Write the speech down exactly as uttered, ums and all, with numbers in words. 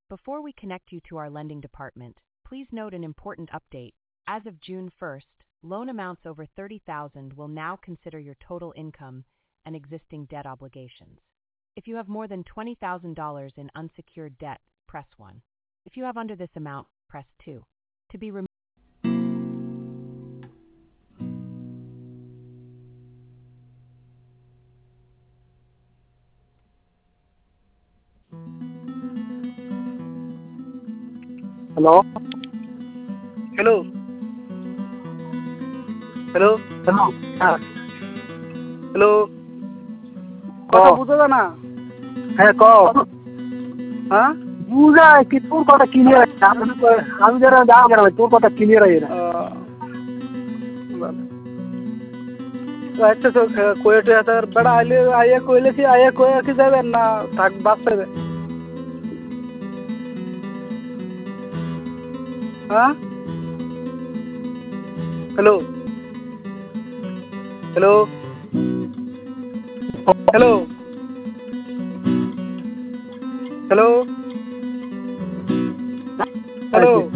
Before we connect you to our lending department, please note an important update. As of June first, loan amounts over thirty thousand dollars will now consider your total income and existing debt obligations. If you have more than twenty thousand dollars in unsecured debt, press one. If you have under this amount, press two. To be removed. Hello? Hello. Hello. Hello? হ্যাঁ Hello. কথা বুঝো না? হ্যাঁ কও হ্যাঁ? বুঝা কি তোর কথা ক্লিয়ার আছে আমি আমি যারা যাবো না তোর কথা ক্লিয়ার আছে না আচ্ছা তো কোয়েটে হাতার বড় আইলে আইয়া কইলে কি আইয়া কইয়া কি যাবেন না থাক বাসে হ্যাঁ hello hello hello hello hello